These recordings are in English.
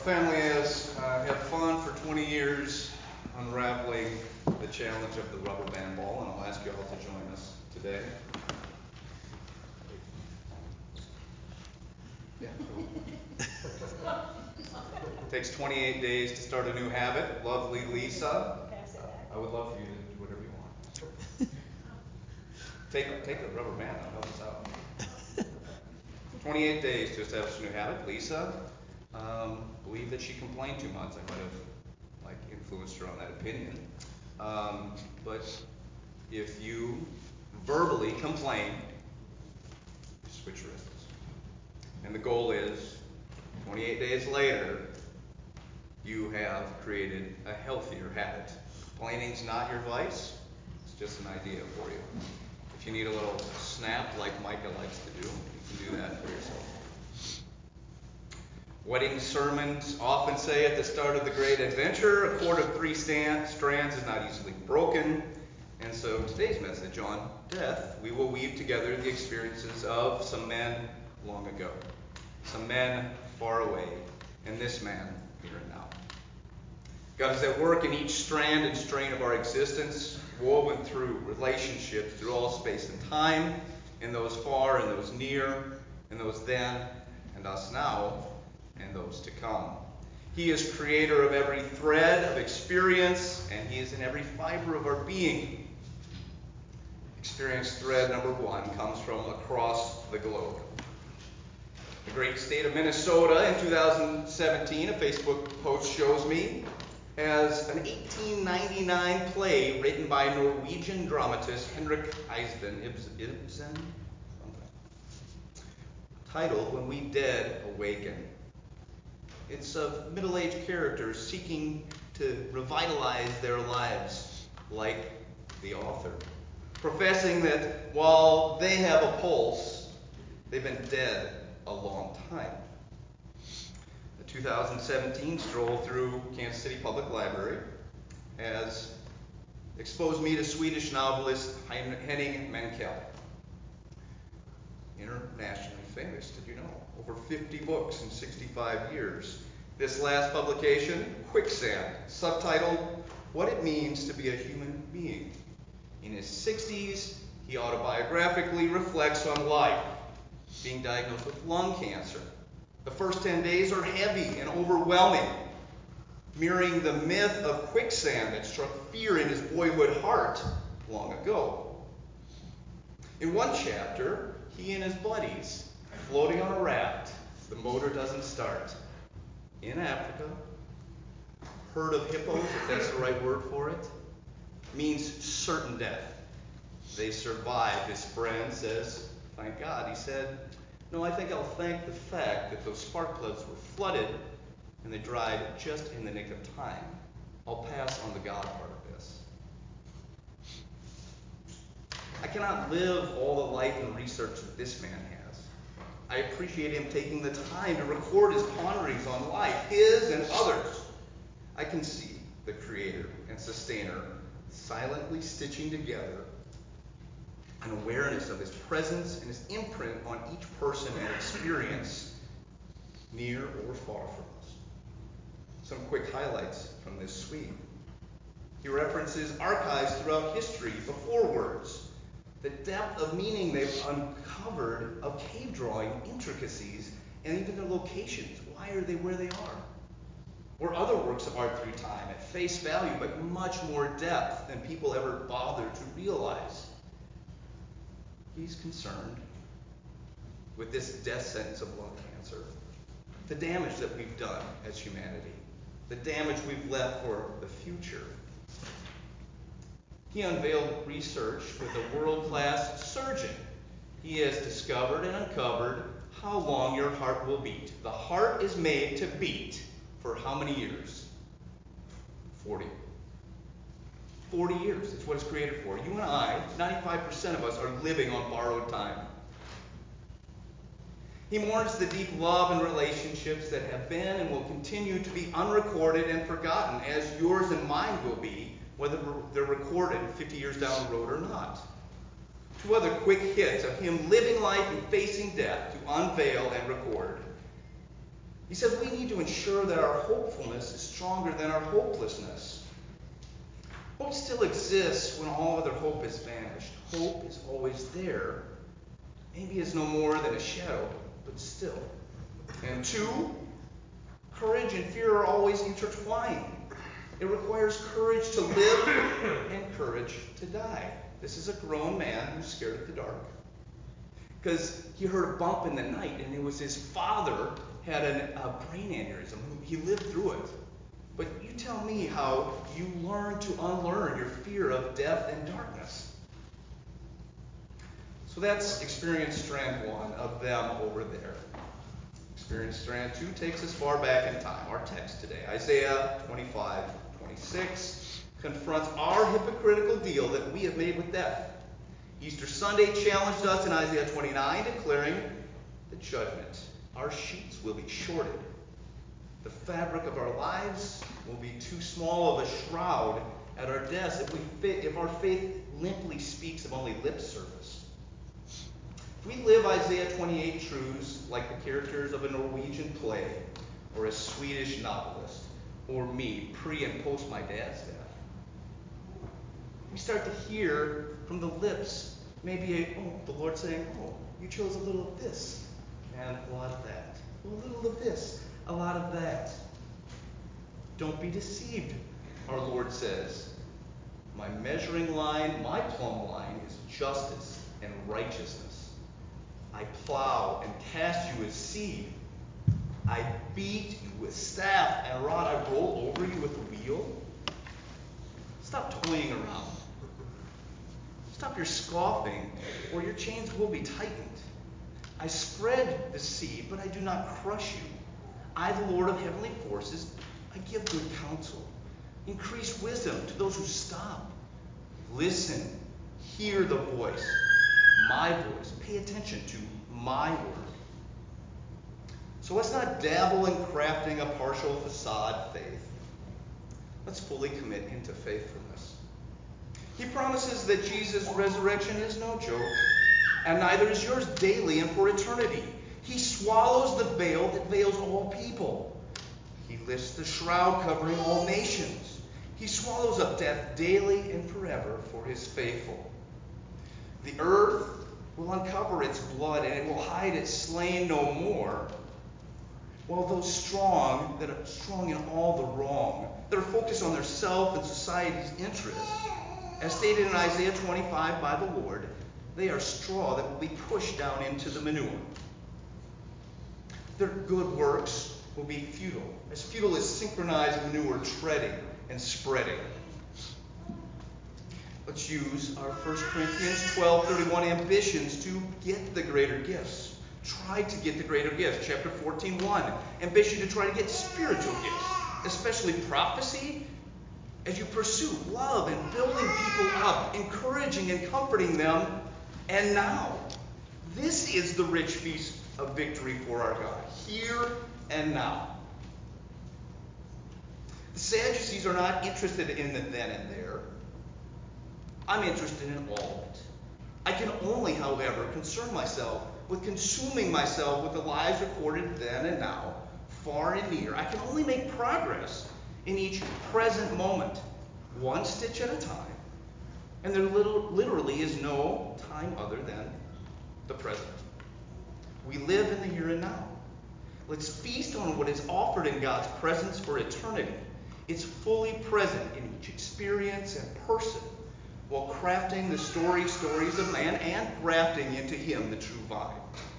family has had fun for 20 years unraveling the challenge of the rubber band ball, and I'll ask you all to join us today. Yeah. It takes 28 days to start a new habit. Lovely Lisa. I would love for you to do whatever you want. Take the rubber band, that'll help us out. 28 days to establish a new habit. Lisa believed that she complained too much. I might have influenced her on that opinion. But if you verbally complain, you switch wrists. And the goal is, 28 days later, you have created a healthier habit. Complaining's not your vice. It's just an idea for you. If you need a little snap like Micah likes to do, you can do that for yourself. Wedding sermons often say at the start of the great adventure, a cord of three strands is not easily broken. And so today's message on death, we will weave together the experiences of some men long ago, some men far away, and this man here and now. God is at work in each strand and strain of our existence, woven through relationships, through all space and time, in those far and those near, and those then and us now, and those to come. He is creator of every thread of experience, and he is in every fiber of our being. Experience thread number one comes from across the globe. The great state of Minnesota in 2017, a Facebook post shows me, has an 1899 play written by Norwegian dramatist Henrik Ibsen, titled When We Dead Awaken. It's of middle-aged characters seeking to revitalize their lives like the author, professing that while they have a pulse, they've been dead a long time. The 2017 stroll through Kansas City Public Library has exposed me to Swedish novelist Henning Mankell. Internationally famous, did you know? Over 50 books in 65 years. This last publication, Quicksand, subtitled, What It Means to Be a Human Being. In his 60s, he autobiographically reflects on life, being diagnosed with lung cancer. The first 10 days are heavy and overwhelming, mirroring the myth of quicksand that struck fear in his boyhood heart long ago. In one chapter, he and his buddies, floating on a raft, the motor doesn't start. In Africa, herd of hippos, if that's the right word for it, means certain death. They survived. His friend says, thank God. He said, no, I think I'll thank the fact that those spark plugs were flooded and they dried just in the nick of time. I'll pass on the God part of this. I cannot live all the life and research that this man has. I appreciate him taking the time to record his ponderings on life, his and others. I can see the creator and sustainer silently stitching together an awareness of his presence and his imprint on each person and experience, near or far from us. Some quick highlights from this suite. He references archives throughout history before words, the depth of meaning they've uncovered of cave drawing intricacies, and even their locations. Why are they where they are? Or other works of art through time at face value, but much more depth than people ever bothered to realize. He's concerned with this death sentence of lung cancer, the damage that we've done as humanity, the damage we've left for the future. He unveiled research with a world-class surgeon. He has discovered and uncovered how long your heart will beat. The heart is made to beat for how many years? 40. 40 years. It's what it's created for. You and I, 95% of us, are living on borrowed time. He mourns the deep love and relationships that have been and will continue to be unrecorded and forgotten, as yours and mine will be, whether they're recorded 50 years down the road or not. Two other quick hits of him living life and facing death to unveil and record. He says we need to ensure that our hopefulness is stronger than our hopelessness. Hope still exists when all other hope has vanished. Hope is always there. Maybe it's no more than a shadow, but still. And 2, courage and fear are always intertwined. It requires courage to live and courage to die. This is a grown man who's scared of the dark. Because he heard a bump in the night, and it was his father had a brain aneurysm. He lived through it. But you tell me how you learn to unlearn your fear of death and darkness. So that's experience strand 1 of them over there. Experience strand 2 takes us far back in time. Our text today, Isaiah 25:26, confronts our hypocritical deal that we have made with death. Easter Sunday challenged us in Isaiah 29, declaring the judgment. Our sheets will be shorted. The fabric of our lives will be too small of a shroud at our deaths if our faith limply speaks of only lip service. If we live Isaiah 28 truths like the characters of a Norwegian play or a Swedish novelist or me pre and post my dad's death, we start to hear from the lips maybe the Lord saying, you chose a little of this and a lot of that. A little of this, a lot of that. Don't be deceived, our Lord says. My measuring line, my plumb line is justice and righteousness. I plow and cast you as seed. I beat you with staff and rod. I roll over you with a wheel. Stop toying around. Stop your scoffing, or your chains will be tightened. I spread the seed, but I do not crush you. I, the Lord of heavenly forces, I give good counsel. Increase wisdom to those who stop. Listen, hear the voice, my voice. Pay attention to my word. So let's not dabble in crafting a partial facade faith. Let's fully commit into faithfulness. He promises that Jesus' resurrection is no joke, and neither is yours daily and for eternity. He swallows the veil that veils all people. He lifts the shroud covering all nations. He swallows up death daily and forever for his faithful. The earth will uncover its blood, and it will hide its slain no more. While those strong, that are strong in all the wrong, that are focused on their self and society's interests, as stated in Isaiah 25 by the Lord, they are straw that will be pushed down into the manure. Their good works will be futile as synchronized manure treading and spreading. Let's use our 1 Corinthians 12:31 ambitions to get the greater gifts. Try to get the greater gifts. Chapter 14:1, ambition to try to get spiritual gifts, especially prophecy, as you pursue love and building people up, encouraging and comforting them. And now, this is the rich feast of victory for our God, here and now. The Sadducees are not interested in the then and there. I'm interested in all of it. I can only, however, concern myself with consuming myself with the lives recorded then and now, far and near. I can only make progress in each present moment, one stitch at a time. And there literally is no time other than the present. We live in the here and now. Let's feast on what is offered in God's presence for eternity. It's fully present in each experience and person, while crafting the stories of man and grafting into him the true vine.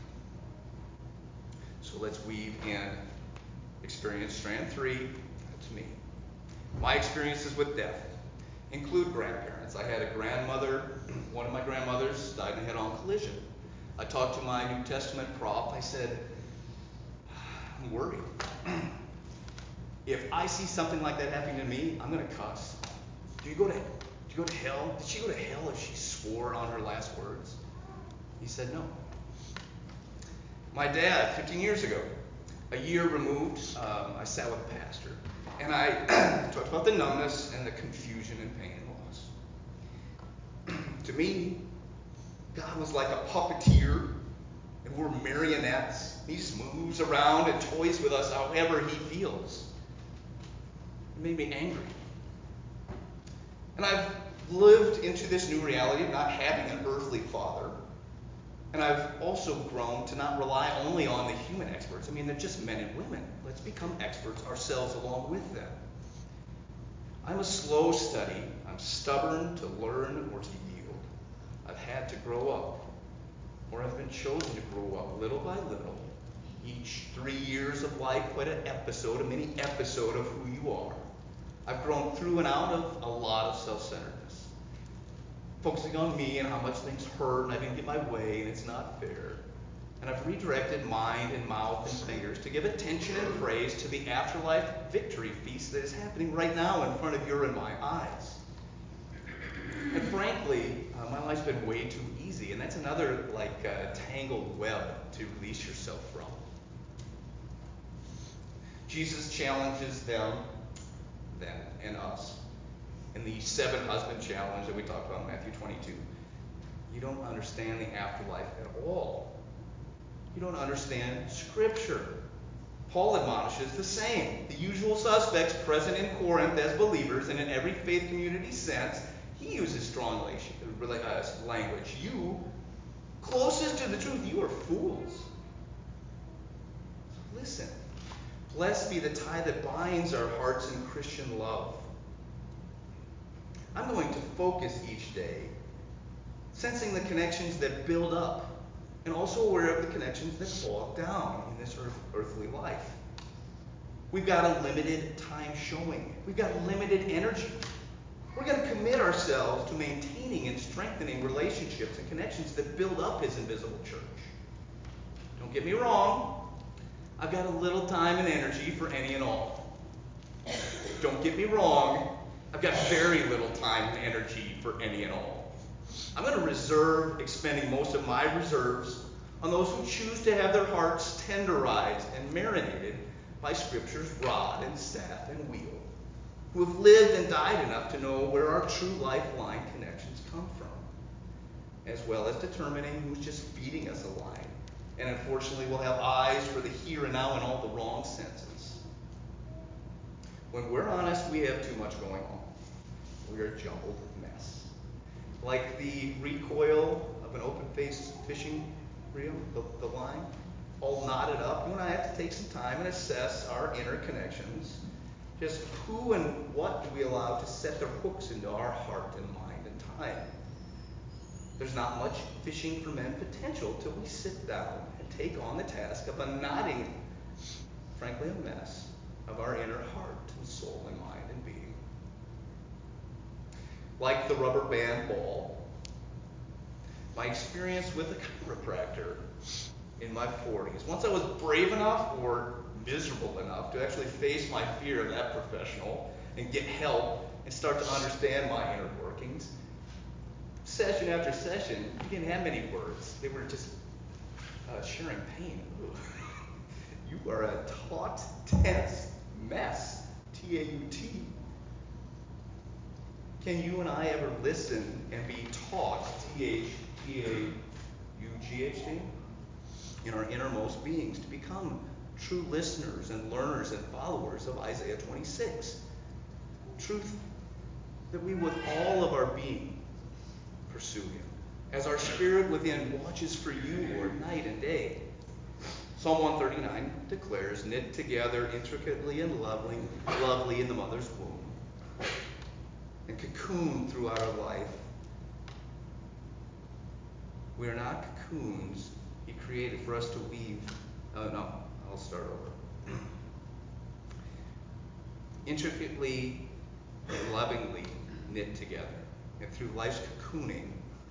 So let's weave in experience strand 3. That's me. My experiences with death include grandparents. I had a grandmother, one of my grandmothers died in a head-on collision. I talked to my New Testament prof. I said, I'm worried. If I see something like that happening to me, I'm going to cuss. Do you go to hell? Did she go to hell if she swore on her last words? He said no. My dad, 15 years ago, a year removed, I sat with a pastor, and I talked about the numbness and the confusion and pain and loss. To me, God was like a puppeteer, and we're marionettes. He just moves around and toys with us however he feels. It made me angry. And I've lived into this new reality of not having an earthly father. And I've also grown to not rely only on the human experts. I mean, they're just men and women. Let's become experts ourselves along with them. I'm a slow study. I'm stubborn to learn or to yield. I've had to grow up, or I've been chosen to grow up little by little. Each 3 years of life, quite an episode, a mini episode of who you are. I've grown through and out of a lot of self-centeredness, focusing on me and how much things hurt and I didn't get my way and it's not fair. And I've redirected mind and mouth and fingers to give attention and praise to the afterlife victory feast that is happening right now in front of your and my eyes. And frankly, my life's been way too easy, and that's another tangled web to release yourself from. Jesus challenges them then and us in the 7 husband challenge that we talked about in Matthew 22. You don't understand the afterlife at all. You don't understand Scripture. Paul admonishes the same. The usual suspects present in Corinth as believers and in every faith community sense, he uses strong language. You, closest to the truth, you are fools. So listen. Blessed be the tie that binds our hearts in Christian love. I'm going to focus each day, sensing the connections that build up, and also aware of the connections that bog down in this earthly life. We've got a limited time showing. We've got limited energy. We're going to commit ourselves to maintaining and strengthening relationships and connections that build up his invisible church. Don't get me wrong. I've got a little time and energy for any and all. Don't get me wrong. I've got very little time and energy for any and all. I'm going to reserve expending most of my reserves on those who choose to have their hearts tenderized and marinated by Scripture's rod and staff and wheel, who have lived and died enough to know where our true lifeline connections come from, as well as determining who's just feeding us a line, and unfortunately will have eyes for the here and now in all the wrong senses. When we're honest, we have too much going on. We are a jumbled mess. Like the recoil of an open-faced fishing reel, the line, all knotted up. You and I have to take some time and assess our inner connections. Just who and what do we allow to set their hooks into our heart and mind and time? There's not much fishing for men potential till we sit down and take on the task of unknotting, frankly, a mess of our inner heart and soul and mind and being. Like the rubber band ball, my experience with a chiropractor in my 40s. Once I was brave enough or miserable enough to actually face my fear of that professional and get help and start to understand my inner workings, session after session, we didn't have many words. They were just sharing pain. Ooh. You are a taut, tense mess. T-A-U-T. Can you and I ever listen and be taught, T-H-E-A-U-G-H-T, in our innermost beings to become true listeners and learners and followers of Isaiah 26? Truth that we with all of our being pursue him, as our spirit within watches for you, Lord, night and day. Psalm 139 declares, knit together intricately and lovely in the mother's womb, and cocooned throughout our life. We are not cocoons he created for us to weave. I'll start over. Intricately and lovingly knit together. And through life's cocooning,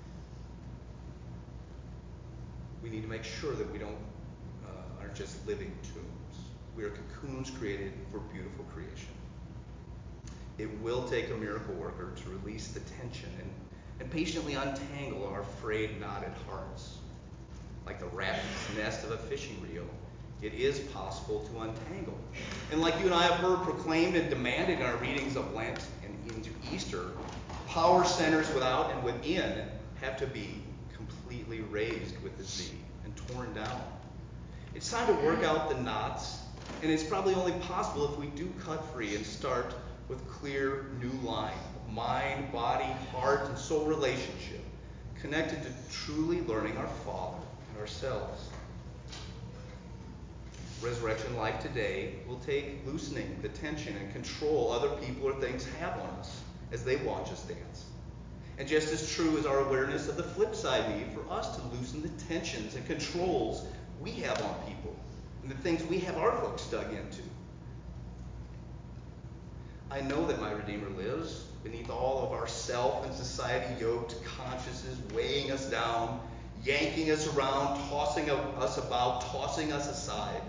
we need to make sure that we aren't just living tombs. We are cocoons created for beautiful creation. It will take a miracle worker to release the tension and patiently untangle our frayed, knotted hearts. Like the rat's nest of a fishing reel, it is possible to untangle. And like you and I have heard proclaimed and demanded in our readings of Lent and into Easter, power centers without and within have to be completely razed with the Z and torn down. It's time to work out the knots, and it's probably only possible if we do cut free and start with clear new line of mind, body, heart, and soul relationship, connected to truly learning our Father and ourselves. Resurrection life today will take loosening the tension and control other people or things have on us as they watch us dance. And just as true is our awareness of the flip side need for us to loosen the tensions and controls we have on people and the things we have our hooks dug into. I know that my Redeemer lives beneath all of our self and society yoked consciences, weighing us down, yanking us around, tossing us about, tossing us aside.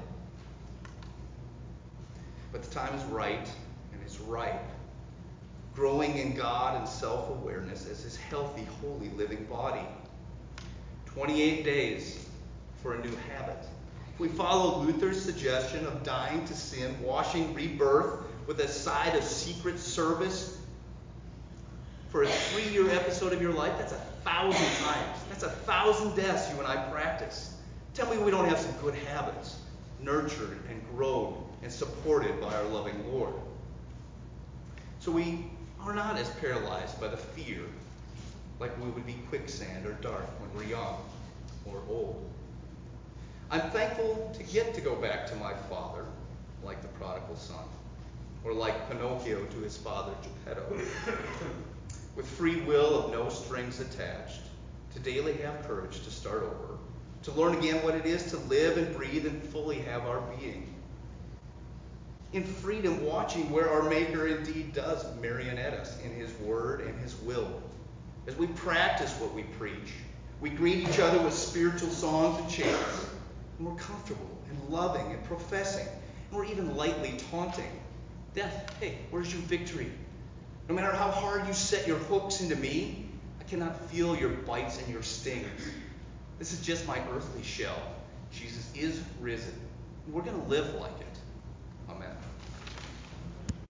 But the time is right, and it's ripe, growing in God and self-awareness as his healthy, holy, living body. 28 days for a new habit. If we follow Luther's suggestion of dying to sin, washing, rebirth, with a side of secret service for a 3-year episode of your life, that's 1,000 times. That's 1,000 deaths you and I practice. Tell me we don't have some good habits, nurtured and grown and supported by our loving Lord. So we are not as paralyzed by the fear like we would be quicksand or dark when we're young or old. I'm thankful to get to go back to my Father like the prodigal son, or like Pinocchio to his father Geppetto, with free will of no strings attached, to daily have courage to start over, to learn again what it is to live and breathe and fully have our being. In freedom, watching where our Maker indeed does marionette us in his word and his will. As we practice what we preach, we greet each other with spiritual songs and chants, and we're comfortable and loving and professing, and we're even lightly taunting. Death, hey, where's your victory? No matter how hard you set your hooks into me, I cannot feel your bites and your stings. This is just my earthly shell. Jesus is risen, and we're going to live like it.